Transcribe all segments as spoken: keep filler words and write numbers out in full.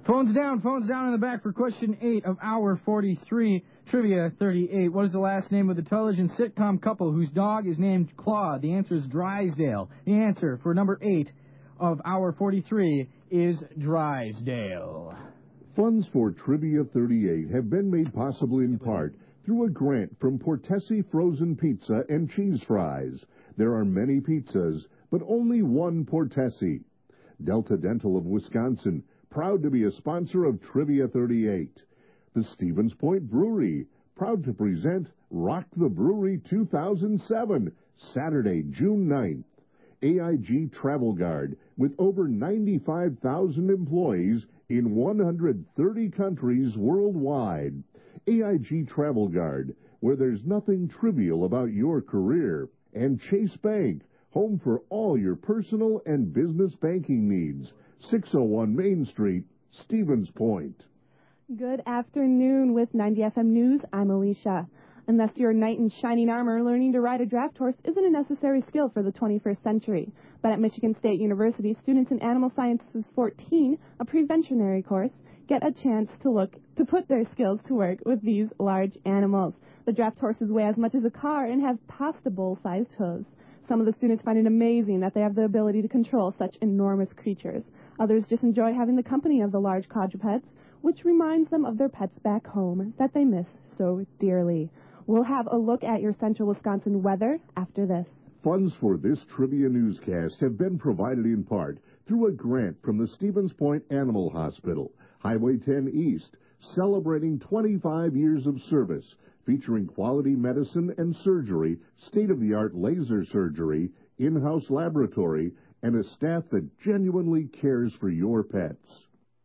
Phones down, phones down in the back for question eight of hour forty-three, Trivia thirty-eight. What is the last name of the television sitcom couple whose dog is named Claude? The answer is Drysdale. The answer for number eight of hour forty-three is Drysdale. Funds for Trivia thirty-eight have been made possible in part through a grant from Portesi Frozen Pizza and Cheese Fries. There are many pizzas, but only one Portesi. Delta Dental of Wisconsin, proud to be a sponsor of Trivia thirty-eight. The Stevens Point Brewery, proud to present Rock the Brewery two thousand seven, Saturday, June ninth. A I G Travel Guard, with over ninety-five thousand employees in one hundred thirty countries worldwide. A I G Travel Guard, where there's nothing trivial about your career. And Chase Bank, home for all your personal and business banking needs. six oh one Main Street, Stevens Point. Good afternoon with ninety F M News. I'm Alicia. Unless you're a knight in shining armor, learning to ride a draft horse isn't a necessary skill for the twenty-first century. But at Michigan State University, students in Animal Sciences fourteen, a preventionary course, get a chance to look to put their skills to work with these large animals. The draft horses weigh as much as a car and have pasta bowl-sized hooves. Some of the students find it amazing that they have the ability to control such enormous creatures. Others just enjoy having the company of the large quadrupeds, which reminds them of their pets back home that they miss so dearly. We'll have a look at your central Wisconsin weather after this. Funds for this trivia newscast have been provided in part through a grant from the Stevens Point Animal Hospital, Highway ten East, celebrating twenty-five years of service, featuring quality medicine and surgery, state-of-the-art laser surgery, in-house laboratory, and a staff that genuinely cares for your pets.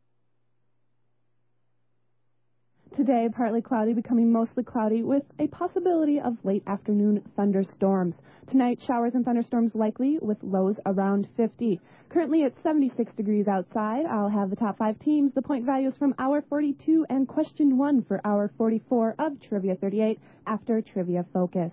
Today, partly cloudy, becoming mostly cloudy, with a possibility of late afternoon thunderstorms. Tonight, showers and thunderstorms likely, with lows around fifty. Currently, it's seventy-six degrees outside. I'll have the top five teams, the point values from hour forty-two, and question one for hour forty-four of Trivia thirty-eight after Trivia Focus.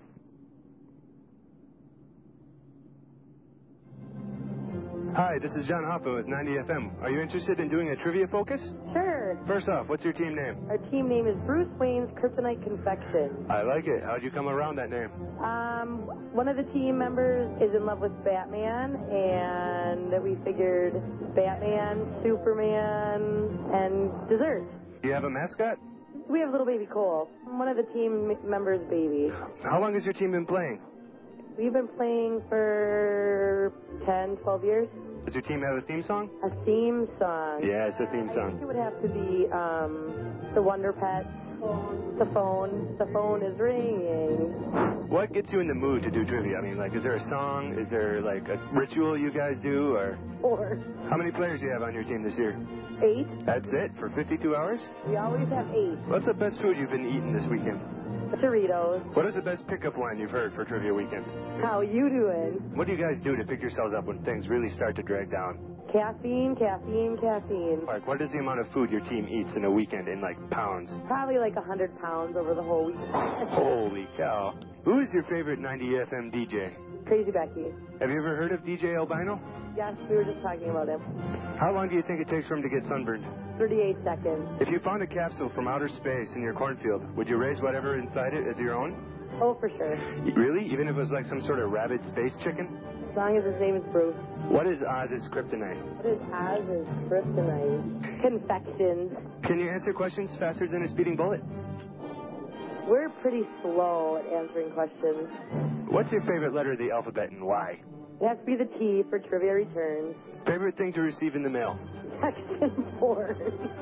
Hi, this is John Hoffman with ninety F M. Are you interested in doing a Trivia Focus? Sure. First off, what's your team name? Our team name is Bruce Wayne's Kryptonite Confection. I like it. How'd you come around that name? Um, one of the team members is in love with Batman, and we figured Batman, Superman, and dessert. Do you have a mascot? We have little baby Cole, one of the team members' baby. How long has your team been playing? We've been playing for ten, twelve years. Does your team have a theme song? A theme song? Yeah, it's a theme I song. think it would have to be um, the Wonder Pets, the phone. The phone is ringing. What gets you in the mood to do trivia? I mean, like, is there a song? Is there, like, a ritual you guys do? Or Four. How many players do you have on your team this year? Eight. That's it? For fifty-two hours? We always have eight. What's the best food you've been eating this weekend? Doritos. What is the best pickup line you've heard for Trivia Weekend? How you doing? What do you guys do to pick yourselves up when things really start to drag down? Caffeine, caffeine, caffeine. Like, what is the amount of food your team eats in a weekend in, like, pounds? Probably like a hundred pounds over the whole week. Holy cow. Who is your favorite ninety F M D J? Crazy Becky. Have you ever heard of D J Albino? Yes, we were just talking about him. How long do you think it takes for him to get sunburned? thirty-eight seconds. If you found a capsule from outer space in your cornfield, would you raise whatever inside it as your own? Oh, for sure. Really? Even if it was like some sort of rabid space chicken? As long as his name is Bruce. What is Oz's kryptonite? What is Oz's kryptonite? Confections. Can you answer questions faster than a speeding bullet? We're pretty slow at answering questions. What's your favorite letter of the alphabet and why? It has to be the T for Trivia Returns. Favorite thing to receive in the mail? Text and forward.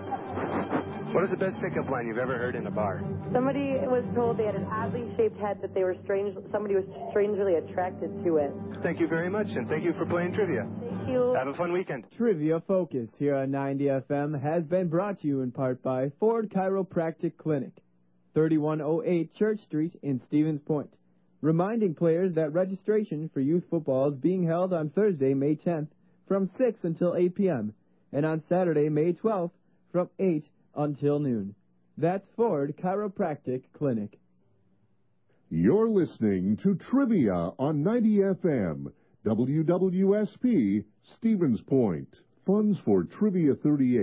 What is the best pickup line you've ever heard in a bar? Somebody was told they had an oddly shaped head that they were strange. Somebody was strangely attracted to it. Thank you very much, and thank you for playing trivia. Thank you. Have a fun weekend. Trivia Focus here on ninety F M has been brought to you in part by Ford Chiropractic Clinic, thirty-one oh eight Church Street in Stevens Point. Reminding players that registration for youth football is being held on Thursday, May tenth, from six until eight p.m., and on Saturday, May twelfth, from eight until noon. That's Ford Chiropractic Clinic. You're listening to Trivia on ninety F M, W W S P, Stevens Point. Funds for Trivia thirty-eight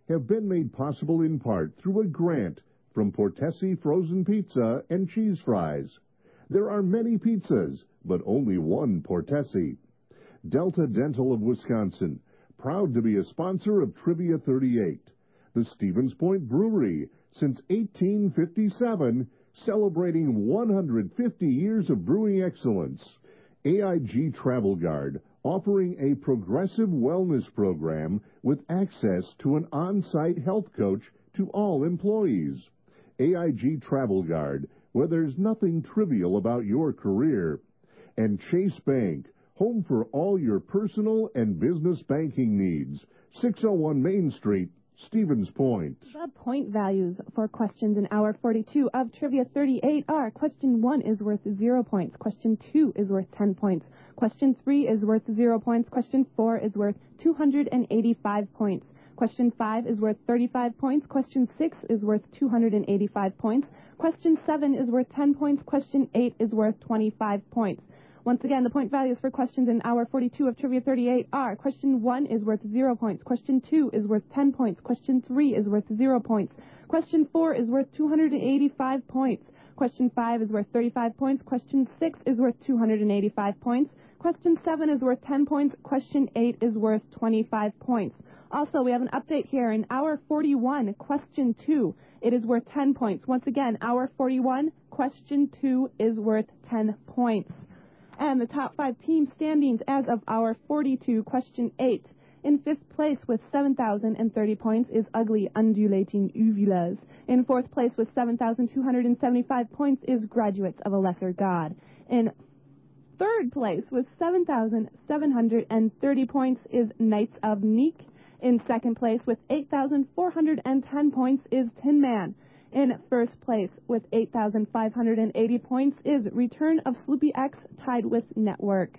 have been made possible in part through a grant from Portesi Frozen Pizza and Cheese Fries. There are many pizzas, but only one Portesi. Delta Dental of Wisconsin, proud to be a sponsor of Trivia thirty-eight. The Stevens Point Brewery, since eighteen fifty-seven, celebrating one hundred fifty years of brewing excellence. A I G Travel Guard, offering a progressive wellness program with access to an on-site health coach to all employees. A I G Travel Guard, where there's nothing trivial about your career. And Chase Bank, home for all your personal and business banking needs. six oh one Main Street, Stevens Point. The point values for questions in hour forty-two of Trivia thirty-eight are: question one is worth zero points, question two is worth ten points, question three is worth zero points, question four is worth two hundred eighty-five points, question five is worth thirty-five points, question six is worth two hundred eighty-five points, question seven is worth ten points, question eight is worth twenty-five points. Once again, the point values for questions in hour forty-two of Trivia thirty-eight are: question one is worth zero points, question two is worth ten points, question three is worth zero points, question four is worth two hundred eighty-five points, question five is worth thirty-five points, question six is worth two hundred eighty-five points, question seven is worth ten points, question eight is worth twenty-five points. Also, we have an update here in hour forty-one, question two. It is worth ten points. Once again, hour forty-one, question two is worth ten points. And the top five team standings as of hour forty-two, question eight. In fifth place with seven thousand thirty points is Ugly Undulating Uvulas. In fourth place with seven thousand two hundred seventy-five points is Graduates of a Lesser God. In third place with seven thousand seven hundred thirty points is Knights of Neek. In second place with eight thousand four hundred ten points is Tin Man. In first place with eight thousand five hundred eighty points is Return of Sloopy X, tied with Network.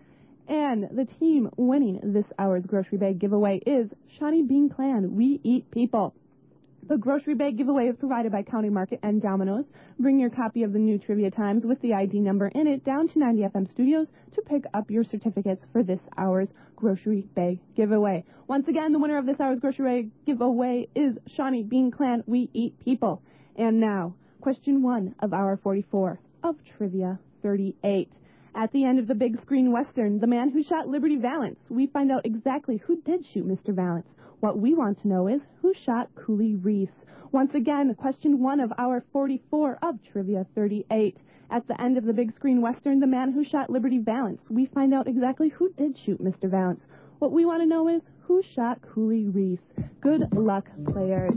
And the team winning this hour's grocery bag giveaway is Shawnee Bean Clan, We Eat People. The grocery bag giveaway is provided by County Market and Domino's. Bring your copy of the new Trivia Times with the I D number in it down to ninety F M Studios to pick up your certificates for this hour's grocery bag giveaway. Once again, the winner of this hour's grocery bag giveaway is Shawnee Bean Clan, We Eat People. And now, question one of hour forty-four of Trivia thirty-eight. At the end of the big screen western, The Man Who Shot Liberty Valance, we find out exactly who did shoot Mister Valance. What we want to know is who shot Cooley Reese. Once again, question one of hour forty-four of Trivia thirty-eight. At the end of the big screen western, The Man Who Shot Liberty Valance, we find out exactly who did shoot Mister Valance. What we want to know is who shot Cooley Reese. Good luck, players.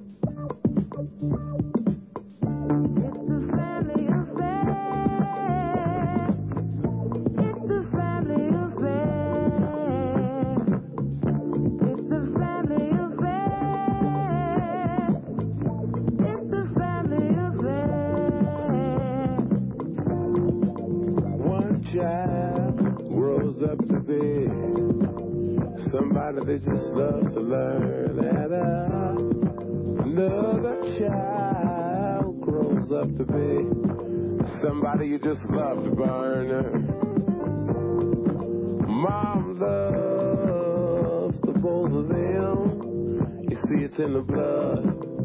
Up to be somebody that just loves to learn, and uh, another child grows up to be somebody you just love to burn. Mom loves the both of them, you see it's in the blood.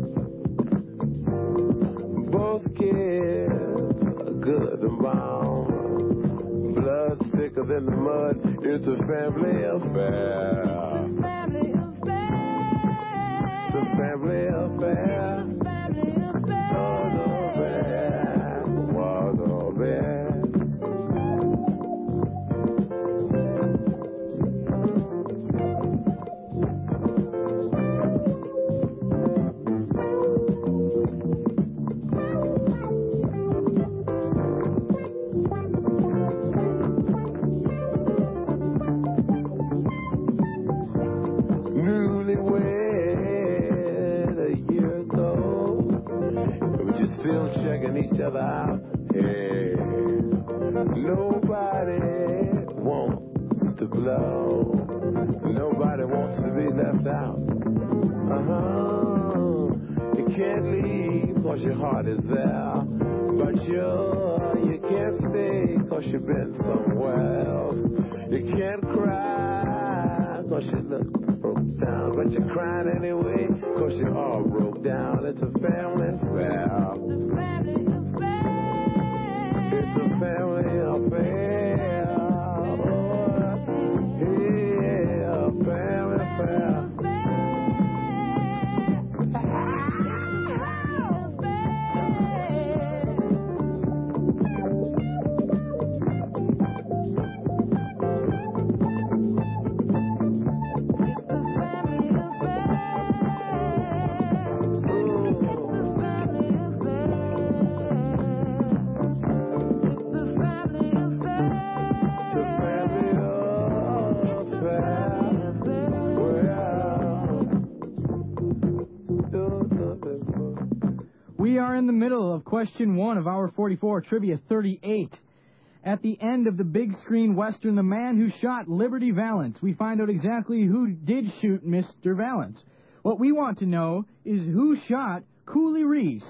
Both kids are good and bound. Blood thicker than the mud. It's a family affair. It's a family affair. It's a family affair. It's a family affair. Oh, no, bad. Oh, no, bad. Checking each other out. Hey, nobody wants to blow. Nobody wants to be left out. Uh-huh. You can't leave cause your heart is there. But you, you can't stay cause you've been somewhere else. You can't cry cause you look broke down, but you're crying anyway, cause you all broke down. It's a family affair. It's a family affair. Oh, yeah, family affair. We are in the middle of question one of Hour forty-four, Trivia thirty-eight. At the end of the big screen western, The Man Who Shot Liberty Valance, we find out exactly who did shoot Mister Valance. What we want to know is who shot Cooley Reese.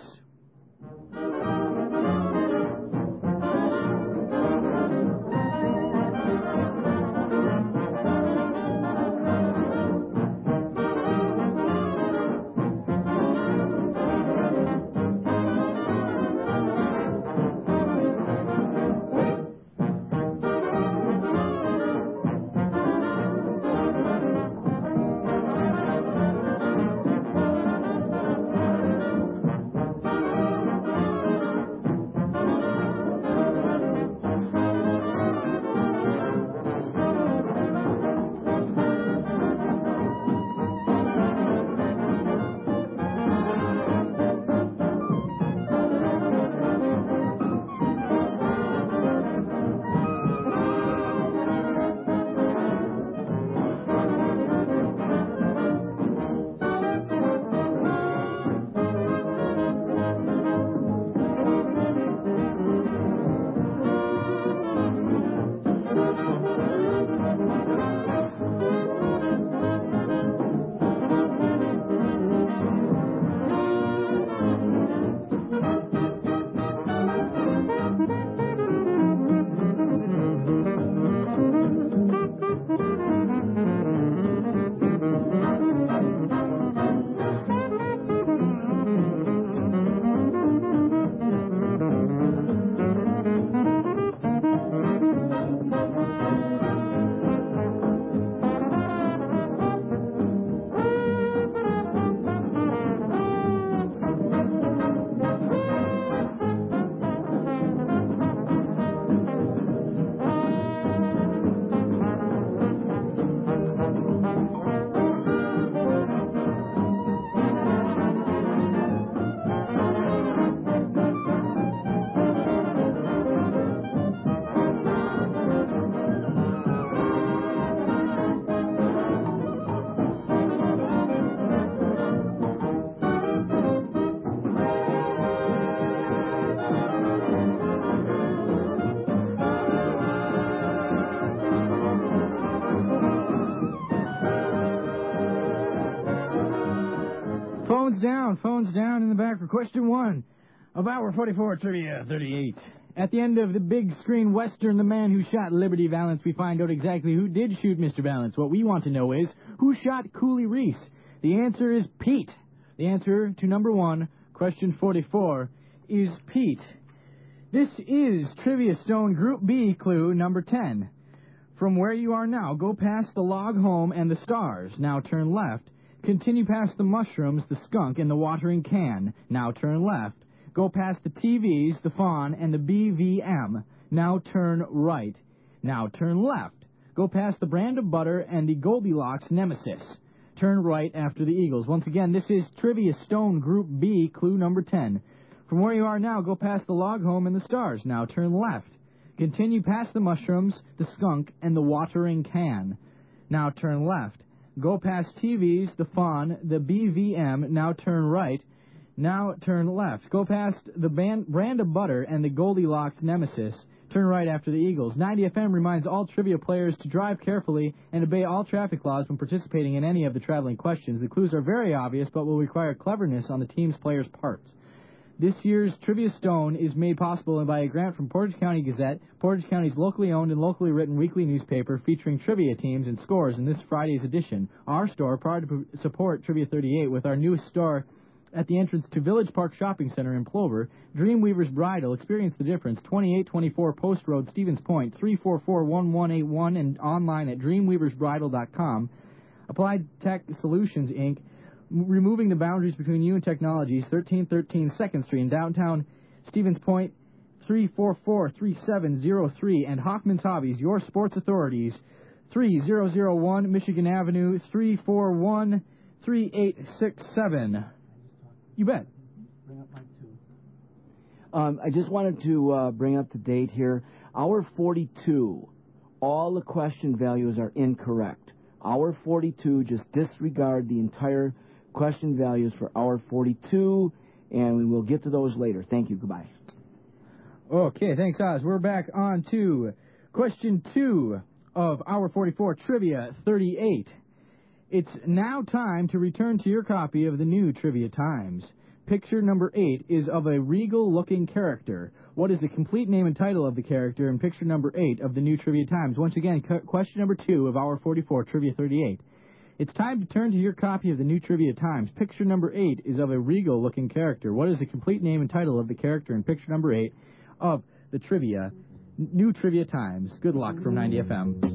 Phones down, phones down in the back for question one of Hour forty-four, Trivia thirty-eight. At the end of the big screen western, The Man Who Shot Liberty Valance, we find out exactly who did shoot Mister Valance. What we want to know is, who shot Cooley Reese? The answer is Pete. The answer to number one, question forty-four, is Pete. This is Trivia Stone Group B clue number ten. From where you are now, go past the log home and the stars. Now turn left. Continue past the mushrooms, the skunk, and the watering can. Now turn left. Go past the T Vs, the fawn, and the B V M. Now turn right. Now turn left. Go past the brand of butter and the Goldilocks nemesis. Turn right after the Eagles. Once again, this is Trivia Stone Group B, clue number ten. From where you are now, go past the log home and the stars. Now turn left. Continue past the mushrooms, the skunk, and the watering can. Now turn left. Go past T Vs, the fawn, the B V M. Now turn right. Now turn left. Go past the band, brand of butter and the Goldilocks nemesis. Turn right after the Eagles. ninety F M reminds all trivia players to drive carefully and obey all traffic laws when participating in any of the traveling questions. The clues are very obvious, but will require cleverness on the team's players' parts. This year's Trivia Stone is made possible by a grant from Portage County Gazette, Portage County's locally owned and locally written weekly newspaper featuring trivia teams and scores in this Friday's edition. Our store, proud to support Trivia thirty-eight with our newest store at the entrance to Village Park Shopping Center in Plover. Dreamweaver's Bridal. Experience the difference. twenty-eight twenty-four Post Road, Stevens Point, three four four, one one eight one, and online at dreamweavers bridal dot com. Applied Tech Solutions, Incorporated, removing the boundaries between you and technologies, thirteen thirteen second Street in downtown Stevens Point, three four four, three seven zero three, and Hoffman's Hobbies, your sports authorities, three thousand one Michigan Avenue, three four one, three eight six seven. You bet. Um, I just wanted to uh, bring up to date here. Hour forty-two, all the question values are incorrect. Hour forty-two, just disregard the entire question values for hour forty-two, and we will get to those later. Thank you. Goodbye. Okay, thanks, Oz. We're back on to question two of hour forty-four, Trivia thirty-eight. It's now time to return to your copy of the new Trivia Times. Picture number eight is of a regal-looking character. What is the complete name and title of the character in picture number eight of the new Trivia Times? Once again, cu- question number two of hour forty-four, Trivia thirty-eight. It's time to turn to your copy of the new Trivia Times. Picture number eight is of a regal-looking character. What is the complete name and title of the character in picture number eight of the Trivia, new Trivia Times? Good luck from ninety F M.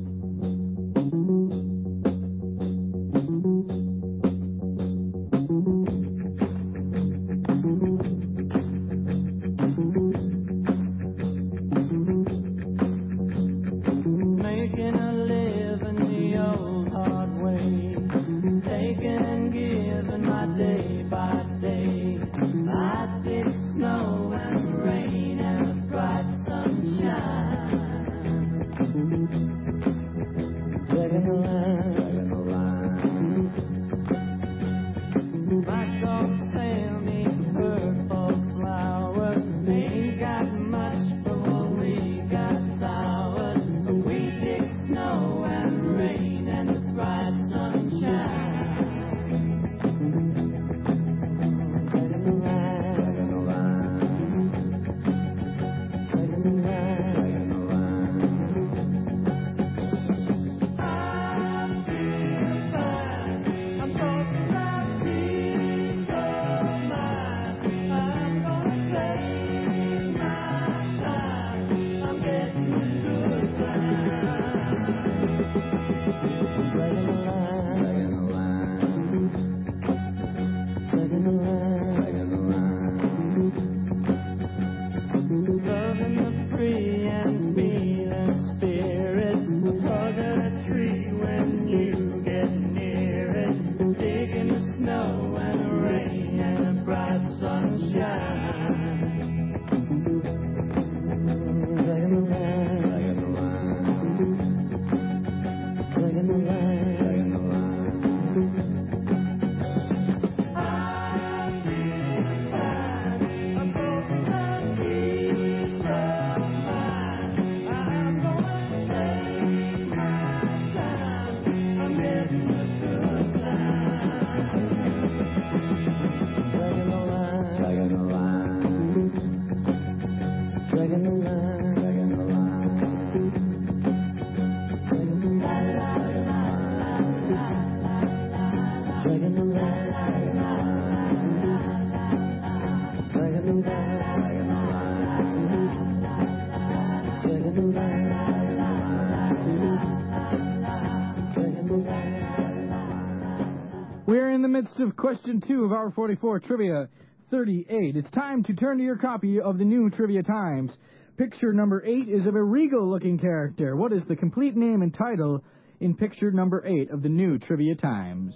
We're in the midst of question two of hour forty-four, Trivia thirty-eight. It's time to turn to your copy of the new Trivia Times. Picture number eight is of a regal-looking character. What is the complete name and title in picture number eight of the new Trivia Times?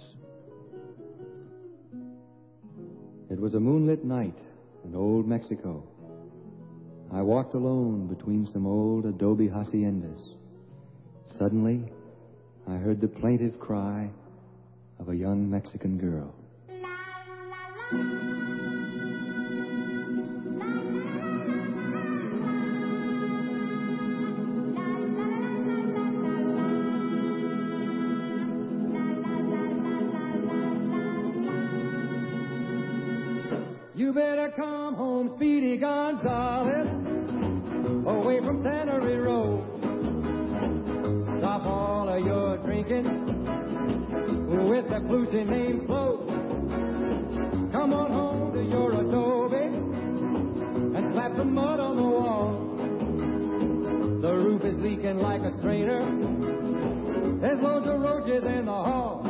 It was a moonlit night in old Mexico. I walked alone between some old adobe haciendas. Suddenly, I heard the plaintive cry of a young Mexican girl. You better come home, Speedy Gonzales, away from Tannery Road. Stop all of your drinking with that Lucy named Flo. Come on home to your adobe and slap some mud on the wall. The roof is leaking like a strainer. There's loads of roaches in the hall.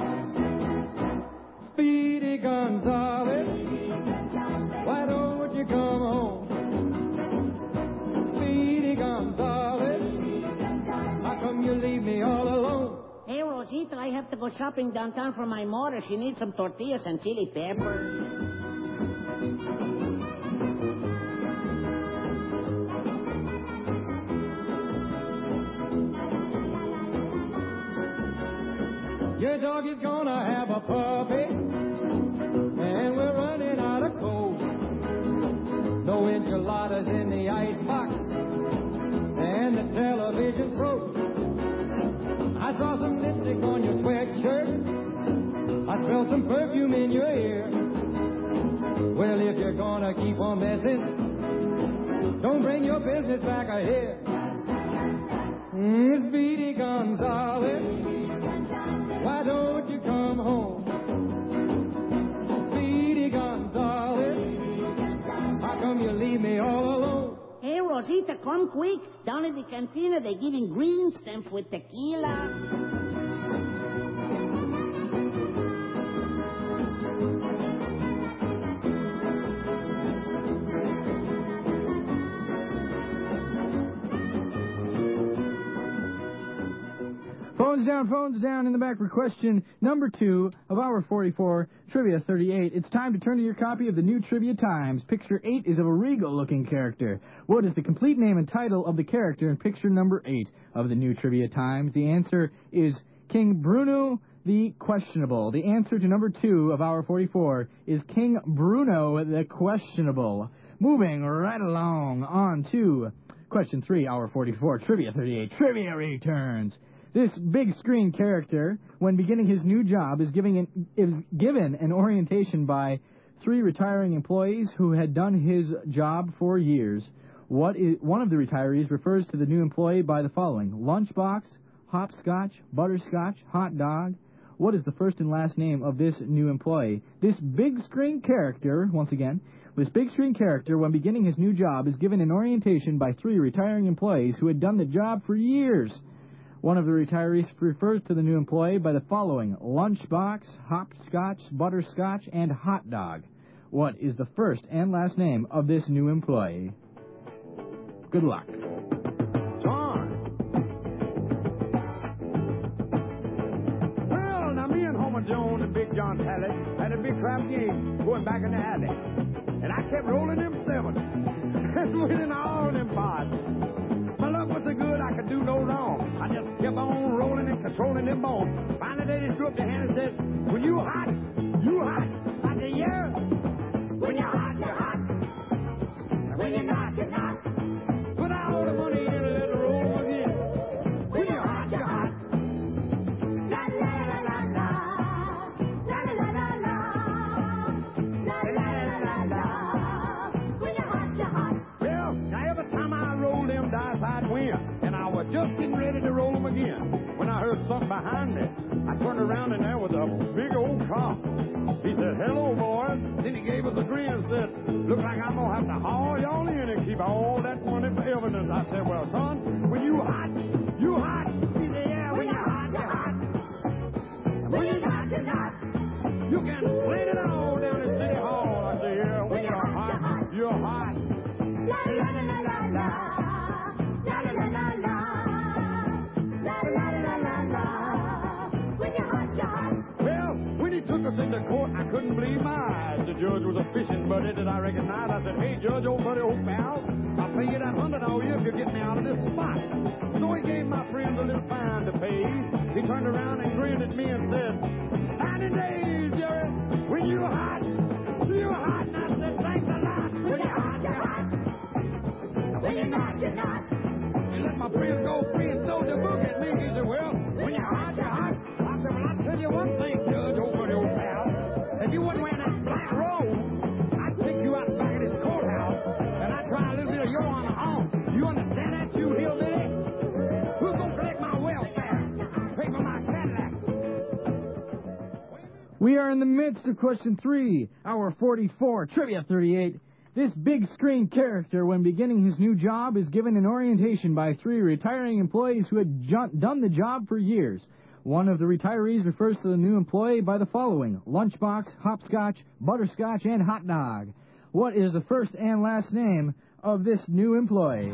Speedy Gonzales, why don't you come home? Speedy Gonzales, how come you leave me all alone? Hey, Rosita, I have to go shopping downtown for my mother. She needs some tortillas and chili peppers. Your dog is gonna have a puppy, and we're running out of coal. No enchiladas in the icebox, and the television's broke. I saw some lipstick on your sweatshirt. I smelled some perfume in your ear. Well, if you're gonna keep on messing, don't bring your business back here. Mm, Speedy Gonzales, why don't you come home? Speedy Gonzales, how come you leave me all alone? Hey, Rosita, come quick. Down at the cantina, they're giving green stamps with tequila. Phones down, phones down in the back for question number two of hour forty-four, Trivia thirty-eight. It's time to turn to your copy of the new Trivia Times. Picture eight is of a regal-looking character. What is the complete name and title of the character in picture number eight of the new Trivia Times? The answer is King Bruno the Questionable. The answer to number two of hour forty-four is King Bruno the Questionable. Moving right along on to question three, hour forty-four, Trivia thirty-eight. Trivia returns. This big screen character, when beginning his new job, is giving an, is given an orientation by three retiring employees who had done his job for years. What is, one of the retirees refers to the new employee by the following: lunchbox, hopscotch, butterscotch, hot dog. What is the first and last name of this new employee? This big screen character, once again, this big screen character, when beginning his new job, is given an orientation by three retiring employees who had done the job for years. One of the retirees refers to the new employee by the following: lunchbox, hopscotch, butterscotch, and hot dog. What is the first and last name of this new employee? Good luck. John. Well, now me and Homer Jones and Big John Talley had a big crap game going back in the alley. And I kept rolling them sevens and winning all them bars. My luck was so good I could do no wrong. I just kept on rolling and controlling them bones. Finally they just threw up their hand and said, when you hot, you hot. I said, yeah. When you're hot, you're hot. And when you're not, you're not. Put all the money in and let it roll again. When you're hot, you're hot. La la la la la. La la la la la. La la la la la. When you're hot, you're hot. Well, now every time I roll them dice, I'd win. And I was just getting ready to roll them again when I heard something behind me. I turned around and there was a big old cop. He said, hello, boys. Then he gave us a grin and said, look like I'm going to have to haul y'all in and keep all that money for evidence. I said, well, son, when you hot, you hot. He said, yeah, when you're hot, you're hot. When you're not, you're not. You can clean it all down at City Hall. I said, yeah, when you're hot, you're hot. La la la la la la. La la la la la. La la la la la. When you're hot, you're hot. Well, when he took us into court, I couldn't believe my eyes. The judge was a fishing buddy that I recognized. I said, hey, Judge, old buddy, old pal, I'll pay you that hundred all year if you get me out of this spot. So he gave my friend a little fine to pay. He turned around and grinned at me and said, ninety days, Jerry, when you're hot, you're hot. And I said, thanks a lot. When you're hot, you're hot. When you're not, you're not. He let my friend go free and throw the book at me. He said, well, when you're hot, you're hot. I said, well, I'll tell you one thing, Judge, old buddy, old pal. If you wouldn't wear that black robe, I'd take you out We are in the midst of question three, hour forty-four, Trivia thirty-eight. This big screen character, when beginning his new job, is given an orientation by three retiring employees who had jo- done the job for years. One of the retirees refers to the new employee by the following: lunchbox, hopscotch, butterscotch, and hot dog. What is the first and last name of this new employee?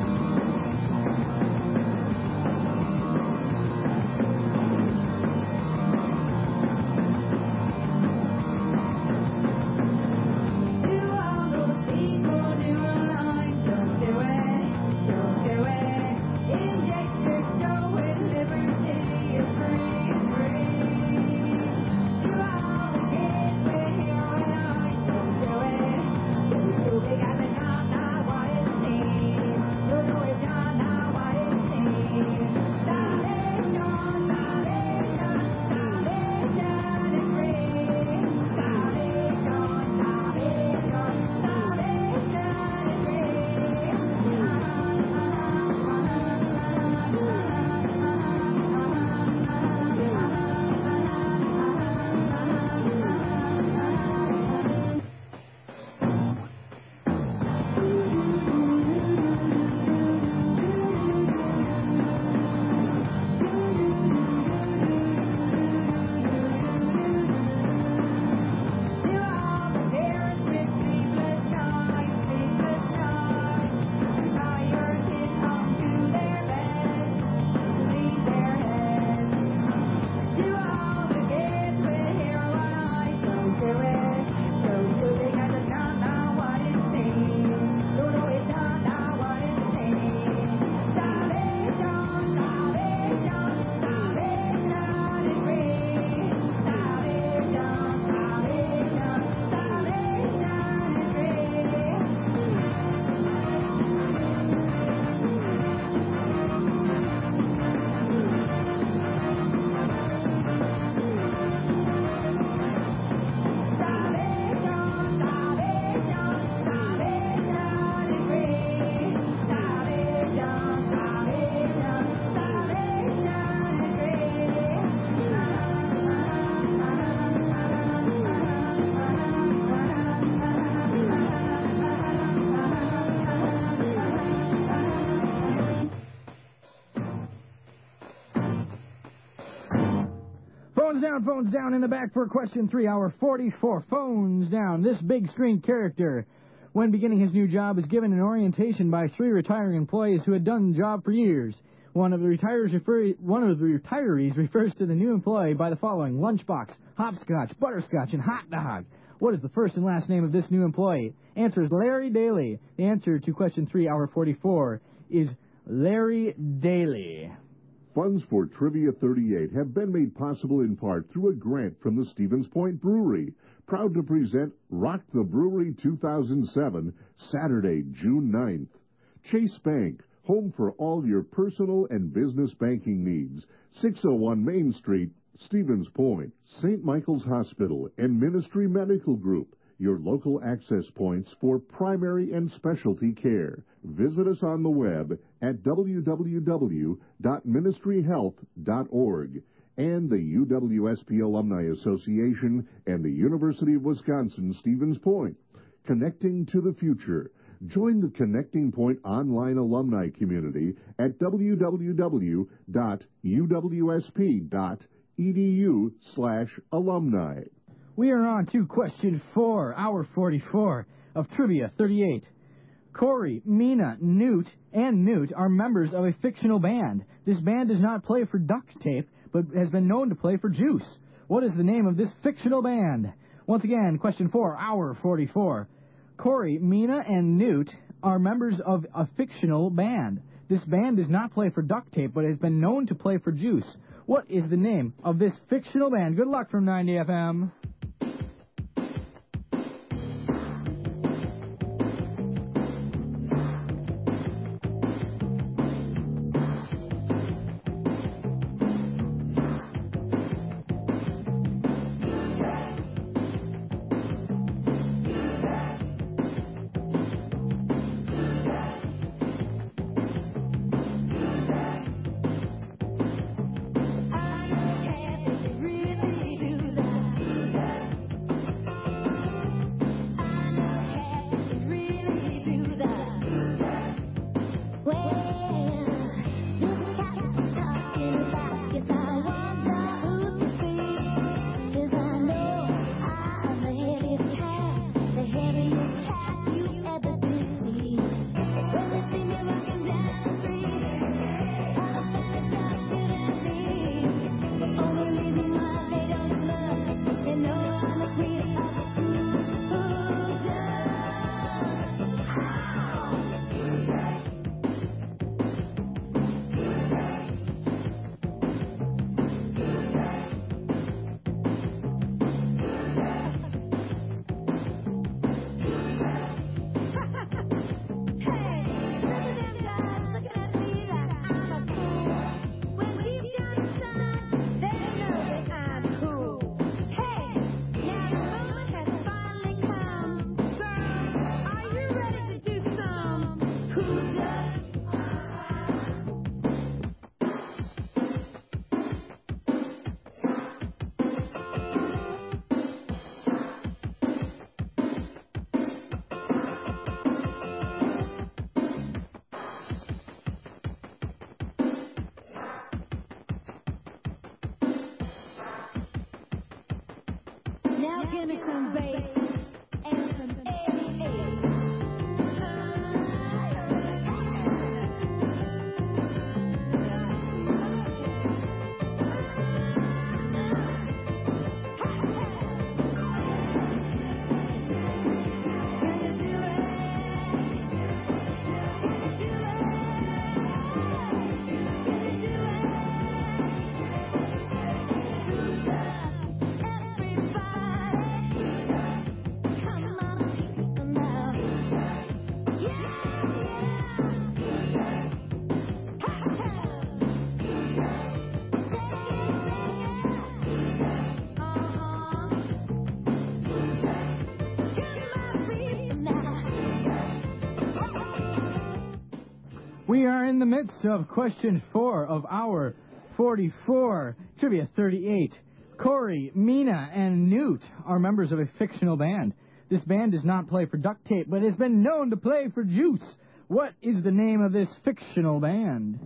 Phones down, phones down in the back for question three, hour forty-four. Phones down. This big screen character, when beginning his new job, is given an orientation by three retiring employees who had done the job for years. One of the retirees, refer, one of the retirees refers to the new employee by the following: lunchbox, hopscotch, butterscotch, and hot dog. What is the first and last name of this new employee? Answer is Larry Daly. The answer to question three, hour forty-four, is Larry Daly. Funds for Trivia thirty-eight have been made possible in part through a grant from the Stevens Point Brewery. Proud to present Rock the Brewery two thousand seven, Saturday, June ninth. Chase Bank, home for all your personal and business banking needs. six oh one Main Street, Stevens Point. Saint Michael's Hospital and Ministry Medical Group, your local access points for primary and specialty care. Visit us on the web at w w w dot ministry health dot org. And the U W S P Alumni Association and the University of Wisconsin Stevens Point. Connecting to the future. Join the Connecting Point online alumni community at w w w dot u w s p dot e d u slash alumni. We are on to question four, hour forty-four of Trivia thirty-eight. Corey, Mina, Newt, and Newt are members of a fictional band. This band does not play for Duct Tape, but has been known to play for Juice. What is the name of this fictional band? Once again, question four, hour forty-four. Corey, Mina, and Newt are members of a fictional band. This band does not play for Duct Tape, but has been known to play for Juice. What is the name of this fictional band? Good luck from ninety F M. me some bass and some eighty-eight. We are in the midst of question four of hour forty-four, Trivia thirty-eight. Corey, Mina, and Newt are members of a fictional band. This band does not play for duct tape, but has been known to play for juice. What is the name of this fictional band?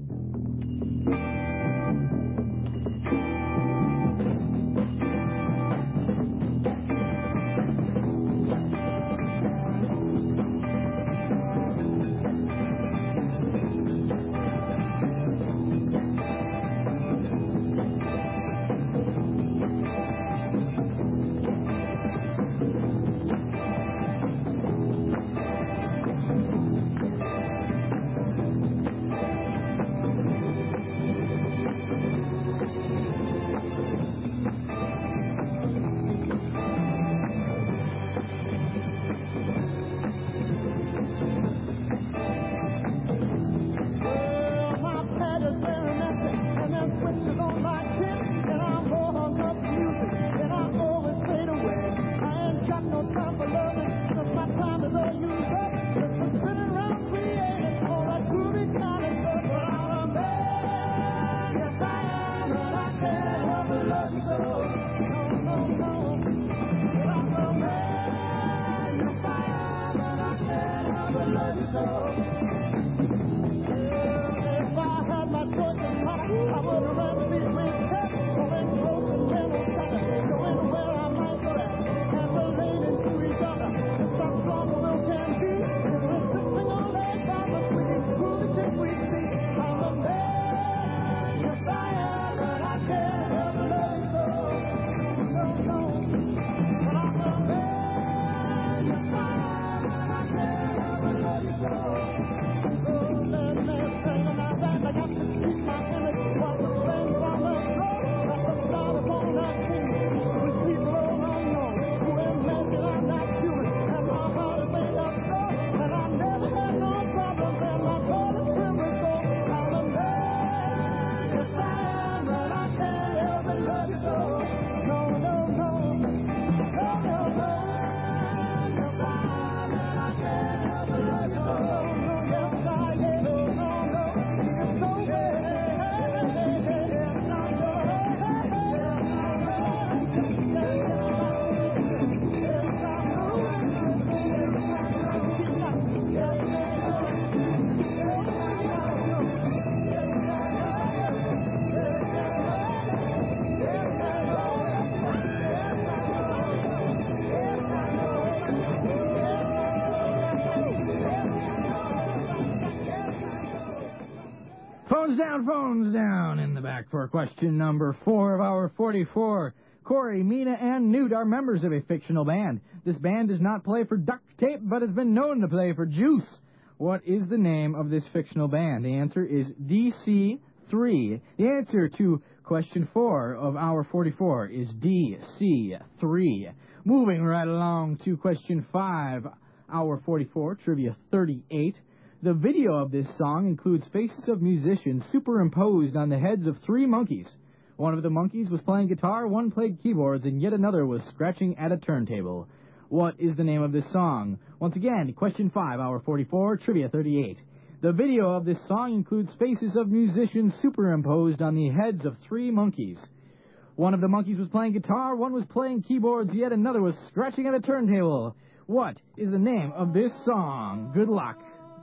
Phones down, phones down in the back for question number four of hour forty-four. Corey, Mina, and Newt are members of a fictional band. This band does not play for duct tape, but has been known to play for juice. What is the name of this fictional band? The answer is D C three. The answer to question four of hour forty-four is D C three. Moving right along to question five, hour forty-four, Trivia thirty-eight. The video of this song includes faces of musicians superimposed on the heads of three monkeys. One of the monkeys was playing guitar, one played keyboards, and yet another was scratching at a turntable. What is the name of this song? Once again, question five, hour forty-four, Trivia thirty-eight. The video of this song includes faces of musicians superimposed on the heads of three monkeys. One of the monkeys was playing guitar, one was playing keyboards, yet another was scratching at a turntable. What is the name of this song? Good luck.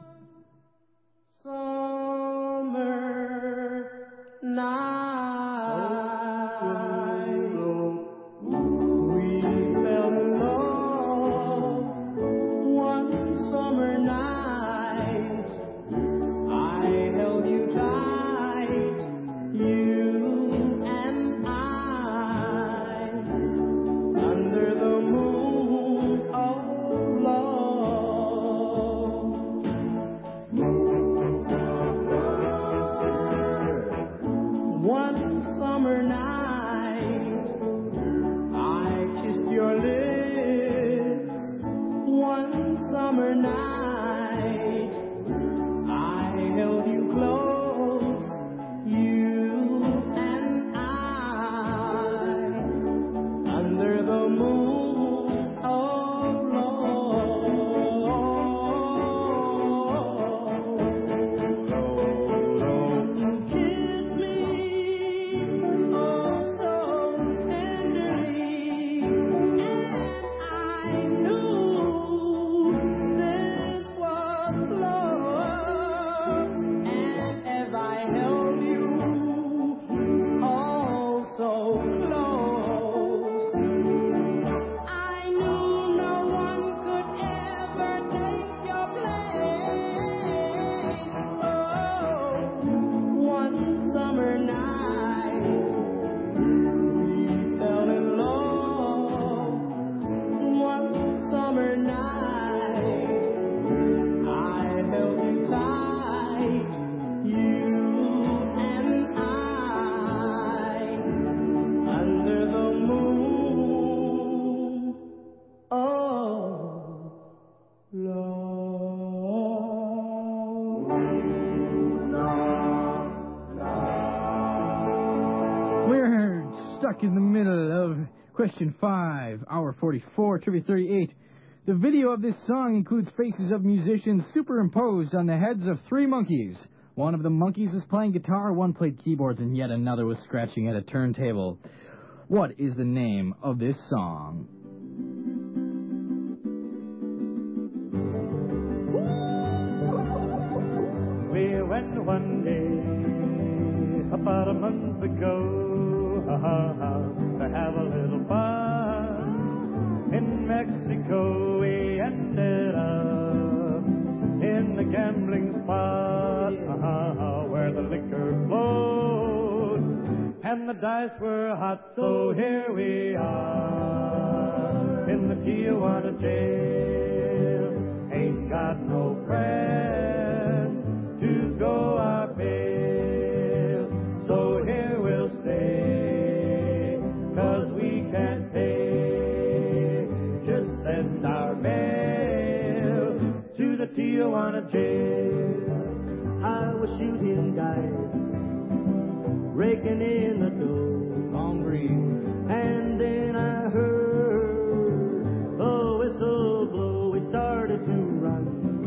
Summer night, we summer night, I held you close, you and I, under the moon, oh Lord. You kissed me, oh so tenderly, and I knew this was love. And as I held you, oh so close, I knew no one could ever take your place. Oh, one summer night, we fell in love. One summer night, I held you tight, you and I, under the moon, oh We're stuck in the middle of question five, hour forty-four, trivia thirty-eight. The video of this song includes faces of musicians superimposed on the heads of three monkeys. One of the monkeys was playing guitar, one played keyboards, and yet another was scratching at a turntable. What is the name of this song? We went one day, about a month ago, ha, ha, ha, to have a little fun. In Mexico we ended up in the gambling spot, ha, ha, ha, where the liquor flowed and the dice were hot. So here we are in the Tijuana jail, ain't got no friends to go our bail. So here we'll stay, 'cause we can't pay. Just send our mail to the Tijuana jail. I was shooting dice, raking in the dough, long green, and then I heard the whistle blow. We started to run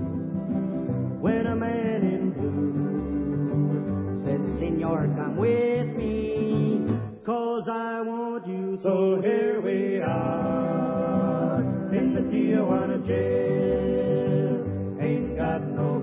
when a man in blue said, Senor, come with me, 'cause I want you. So here we are in the Tijuana jail, ain't got no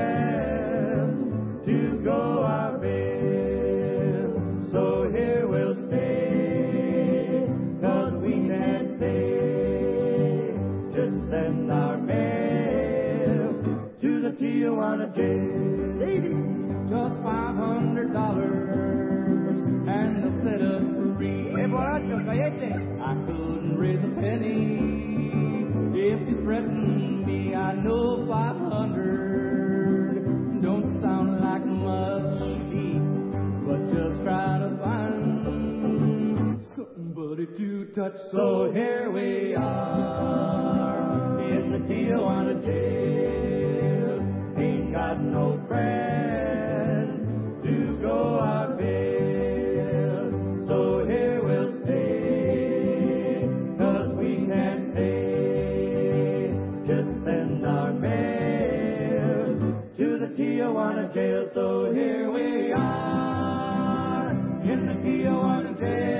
friends to go our bail. So here we'll stay, 'cause we can't pay. Just send our mail to the Tijuana jail. Lady, just five hundred dollars and they'll set us free. Hey, borracho, cállate. I couldn't raise a penny if you threatened me. I know five hundred don't sound like much, but just try to find somebody to touch. So here we are in the Tijuana jail, ain't got no friends to go our bail. So here we'll stay, 'cause we can't pay. Just send our mail to the Tijuana jail. So here we are in the Tijuana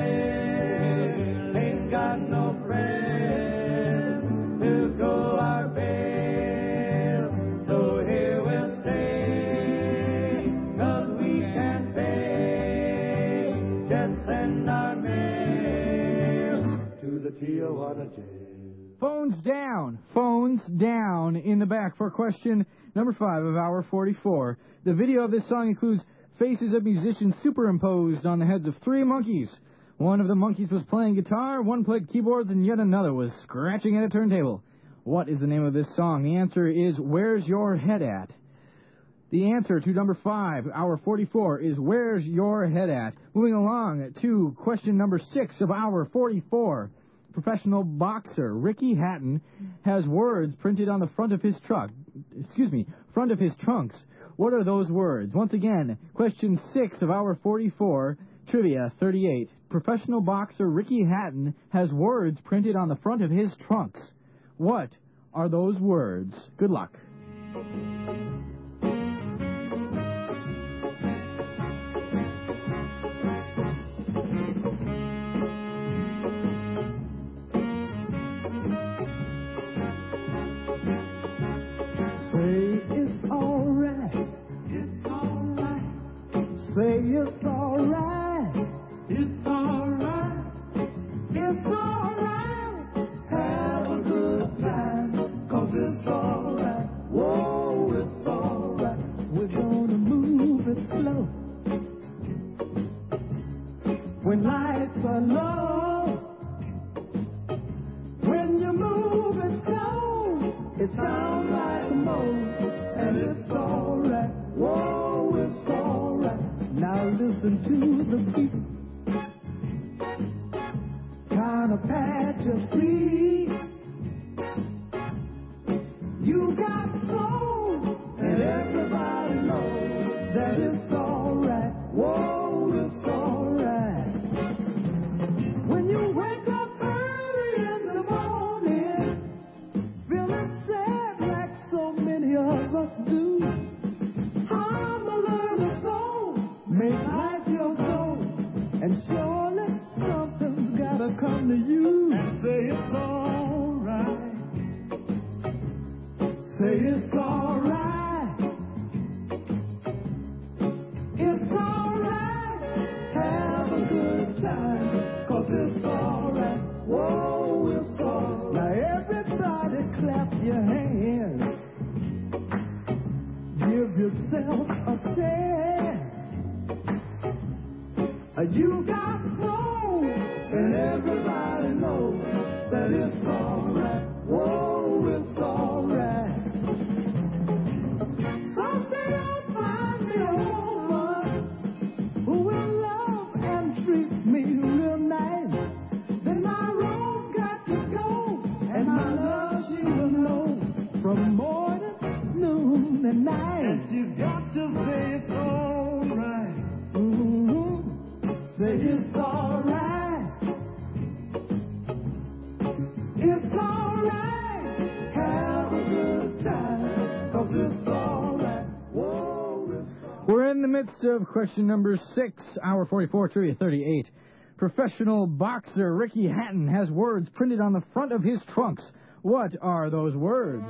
jail, ain't got no friends to go our bail. So here we'll stay, 'cause we can't pay. Just send our mail to the Tijuana jail. Phones down. Phones down in the back for question number five of hour forty-four. The video of this song includes faces of musicians superimposed on the heads of three monkeys. One of the monkeys was playing guitar, one played keyboards, and yet another was scratching at a turntable. What is the name of this song? The answer is Where's Your Head At? The answer to number five, hour forty-four, is Where's Your Head At? Moving along to question number six of hour forty-four. professional boxer Ricky Hatton has words printed on the front of his truck. Excuse me, front of his trunks. What are those words? Once again, question six of hour forty-four, trivia thirty-eight. Professional boxer Ricky Hatton has words printed on the front of his trunks. What are those words? Good luck. It's alright. It's alright. Say it's alright. It's alright. It's alright. Have a good time. Cause it's alright. Whoa, it's alright. We're gonna move it slow. When lights are low. When you move it slow. It sounds like a moan. And it's alright, whoa, it's alright. Now listen to the beat. Kind of patch your feet. You got soul, and everybody knows that it's alright, whoa, it's alright. When you wake up early in the morning, feeling sad like so many of us do. I'm a little soul, make life your goal, and surely something's gotta come to you and say it's alright. Say it's alright. It's alright. Have a good time, cause it's alright. Whoa, it's alright. Now everybody clap your hands. Give yourself a chance. You got soul, and everybody knows that it's alright. Whoa, it's alright. Someday I'll find me a woman who will love and treat me real nice. Then my road got to go, and my love she will know from morning, noon, and night. And she's got to say it's alright. Mm-hmm. Say it's alright. It's alright. Have a good time, cause it's alright. Whoa, it's alright. We're in the midst of question number six, hour forty-four, trivia thirty-eight. Professional boxer Ricky Hatton has words printed on the front of his trunks. What are those words?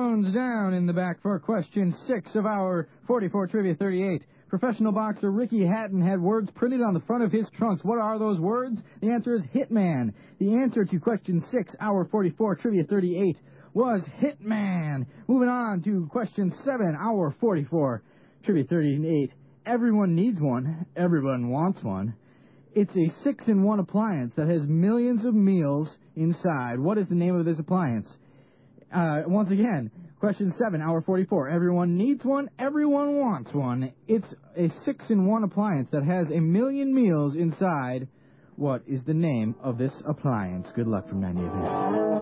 Jones down in the back for question six of our forty-four Trivia thirty-eight. Professional boxer Ricky Hatton had words printed on the front of his trunks. What are those words? The answer is Hitman. The answer to question six, hour forty-four, Trivia thirty-eight, was Hitman. Moving on to question seven, hour forty-four, Trivia thirty-eight. Everyone needs one. Everyone wants one. It's a six-in-one appliance that has millions of meals inside. What is the name of this appliance? Uh, once again, question seven, hour forty-four. Everyone needs one. Everyone wants one. It's a six-in-one appliance that has a million meals inside. What is the name of this appliance? Good luck from ninety F M.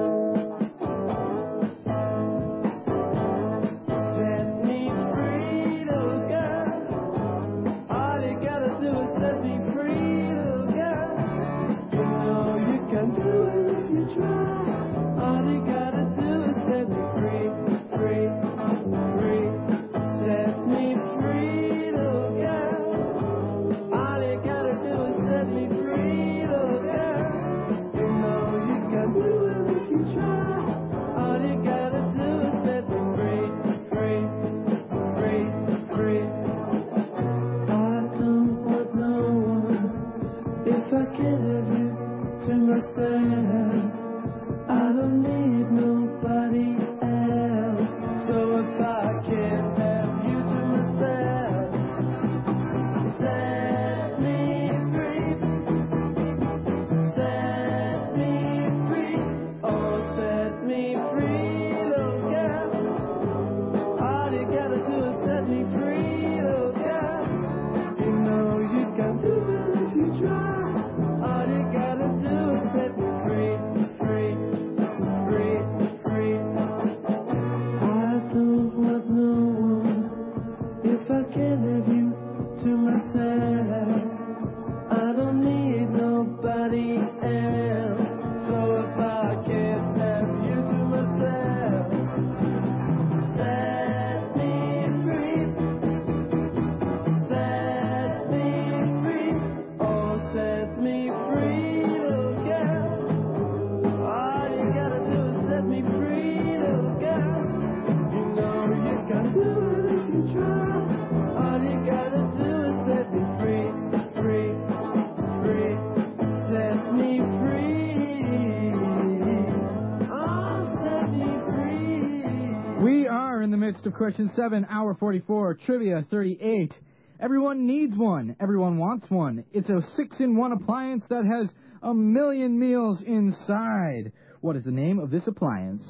Of question seven, hour forty-four, Trivia thirty-eight. Everyone needs one. Everyone wants one. It's a six-in-one appliance that has a million meals inside. What is the name of this appliance?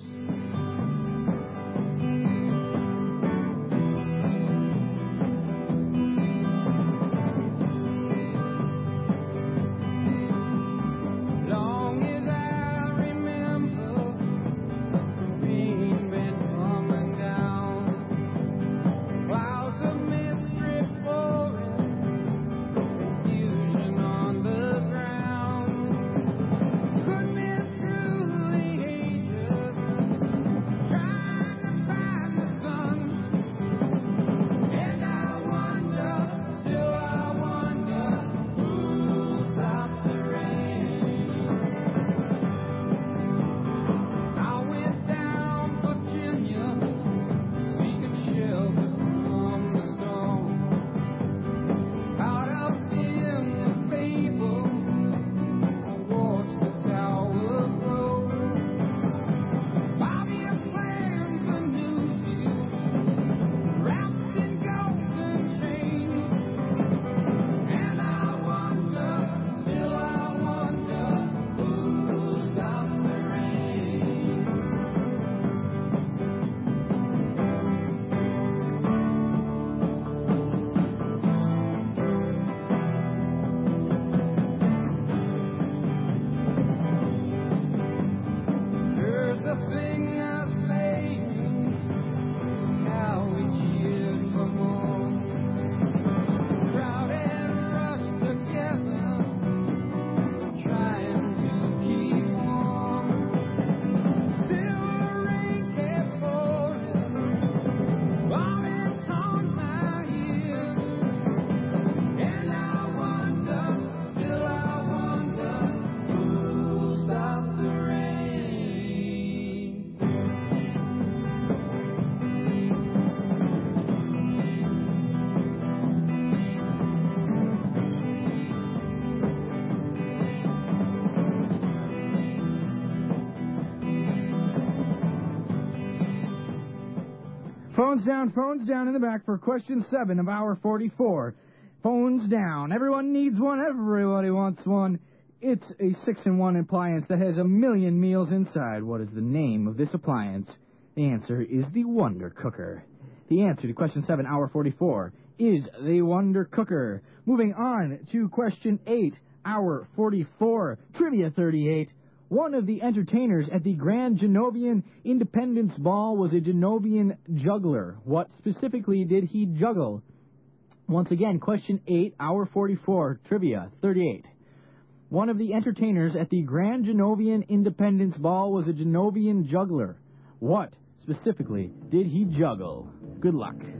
Phones down, phones down in the back for question seven of hour forty-four. Phones down. Everyone needs one. Everybody wants one. It's a six-in-one appliance that has a million meals inside. What is the name of this appliance? The answer is the Wonder Cooker. The answer to question seven, hour forty-four, is the Wonder Cooker. Moving on to question eight, hour forty-four, Trivia thirty-eight. One of the entertainers at the Grand Genovian Independence Ball was a Genovian juggler. What specifically did he juggle? Once again, question eight, hour forty-four, Trivia thirty-eight. One of the entertainers at the Grand Genovian Independence Ball was a Genovian juggler. What specifically did he juggle? Good luck. If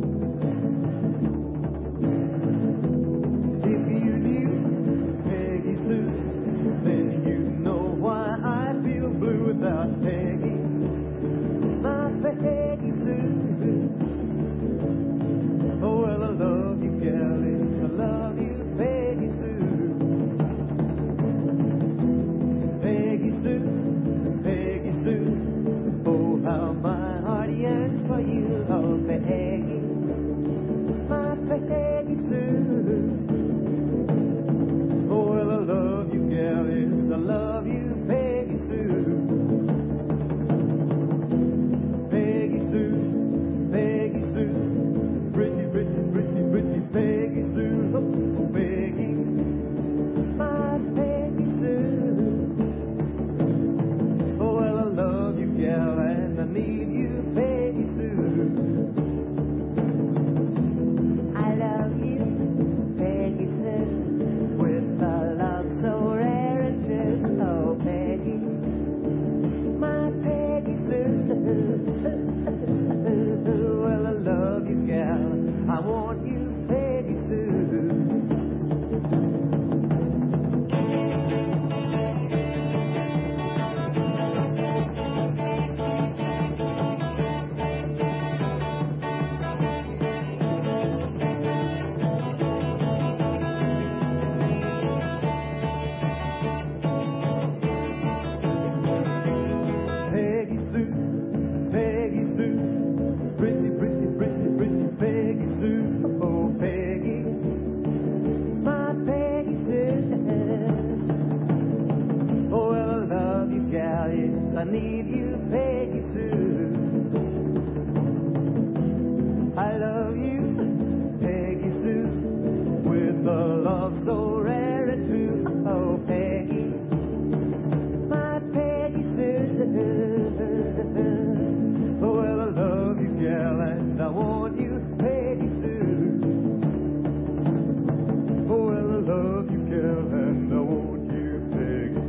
you knew Peggy Sue, then you know why I feel blue without Peggy. My Peggy Sue. Oh, well, I love you, Gally. I love you, Peggy Sue. Peggy Sue, Peggy Sue. Oh, how my heart yearns for you, oh, Peggy. My Peggy Sue. Oh, well, I love you, Gally. I love you, Peggy Sue. Peggy Sue, Peggy Sue. Pretty, pretty, pretty, pretty Peggy Sue. Oh, Peggy. My Peggy Sue. Oh, well, I love you, gal, and I need you, Peggy Sue. I love you, Peggy Sue, with a love so rare and true. Oh, Peggy, my Peggy Sue. Well, I love you, gal. I want you, Peggy Sue. Peggy Sue, Peggy Sue, pretty, pretty, pretty, pretty Peggy Sue. Oh, Peggy, my Peggy Sue. Oh, well, I love you, gal, yes, I need you, Peggy Sue. I love you, Peggy Sue, with a love so rare and true. Oh, Peggy, my Peggy Sue. Oh, well, I love you, gal, and I want you, Peggy Sue. Oh, well, I love you, gal, and I want you, Peggy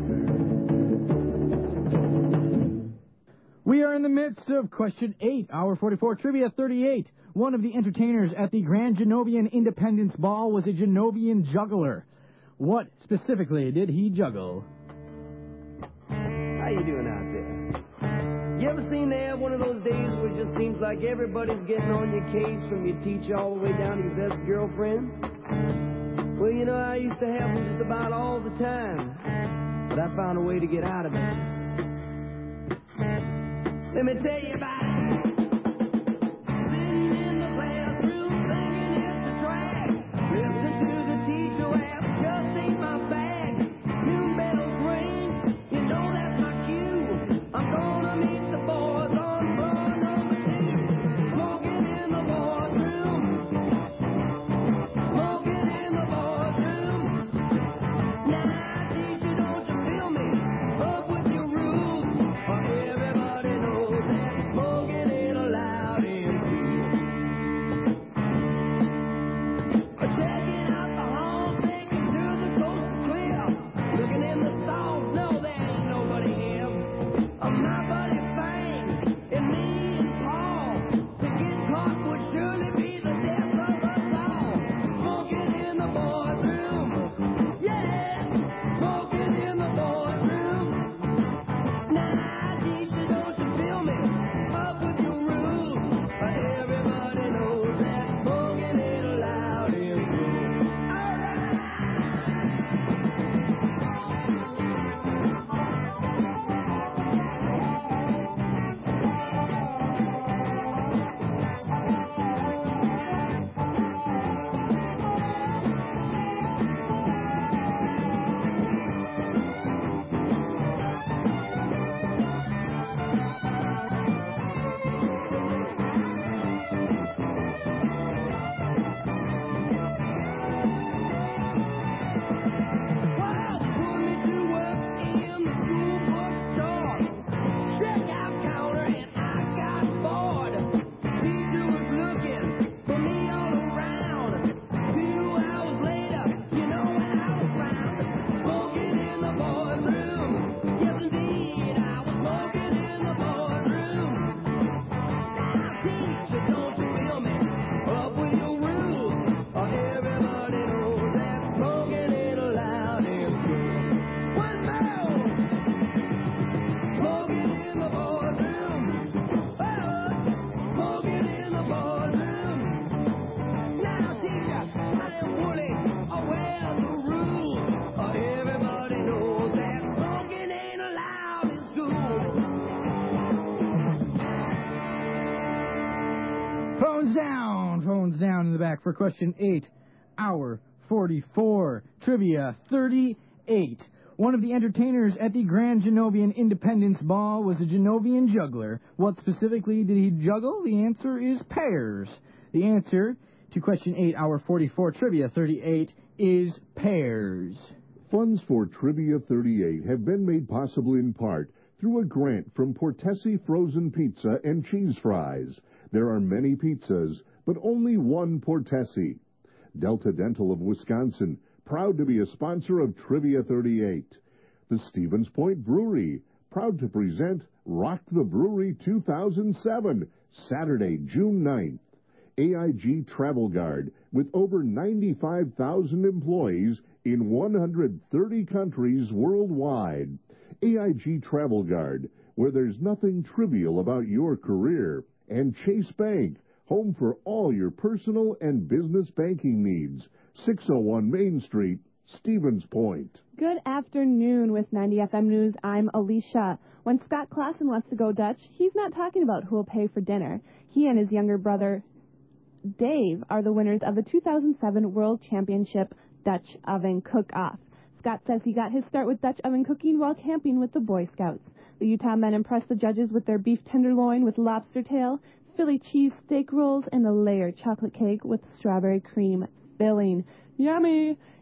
Sue. We are in the midst of question eight, hour forty-four, Trivia thirty-eight. One of the entertainers at the Grand Genovian Independence Ball was a Genovian juggler. What specifically did he juggle? How you doing out there? You ever seen they have one of those days where it just seems like everybody's getting on your case from your teacher all the way down to your best girlfriend? Well, you know, I used to have them just about all the time, but I found a way to get out of it. Let me tell you about it. Sitting in the classroom, singing it's a track. Listen to the teacher laugh, just ain't my bag. Noon bells ring, you know that's my cue. I'm gonna meet the boys on floor number two. Smoking in the boys' room. Smoking in the boys' room. Now, teacher, don't you feel me? Up with your rules. Everybody knows that back for question eight, hour forty-four, trivia thirty-eight. One of the entertainers at the Grand Genovian Independence Ball was a Genovian juggler. What specifically did he juggle? The answer is pears. The answer to question eight, hour forty-four, trivia thirty-eight is pears. Funds for Trivia thirty-eight have been made possible in part through a grant from Portesi Frozen Pizza and Cheese Fries. There are many pizzas, but only one Portesi. Delta Dental of Wisconsin, proud to be a sponsor of Trivia thirty-eight. The Stevens Point Brewery, proud to present Rock the Brewery two thousand seven, Saturday, June ninth. A I G Travel Guard, with over ninety-five thousand employees in one hundred thirty countries worldwide. A I G Travel Guard, where there's nothing trivial about your career. And Chase Bank, home for all your personal and business banking needs. six oh one Main Street, Stevens Point. Good afternoon with ninety F M News. I'm Alicia. When Scott Klassen wants to go Dutch, he's not talking about who will pay for dinner. He and his younger brother, Dave, are the winners of the two thousand seven World Championship Dutch Oven Cook-Off. Scott says he got his start with Dutch oven cooking while camping with the Boy Scouts. The Utah men impressed the judges with their beef tenderloin with lobster tail, Philly cheese steak rolls, and a layered chocolate cake with strawberry cream filling. Yummy!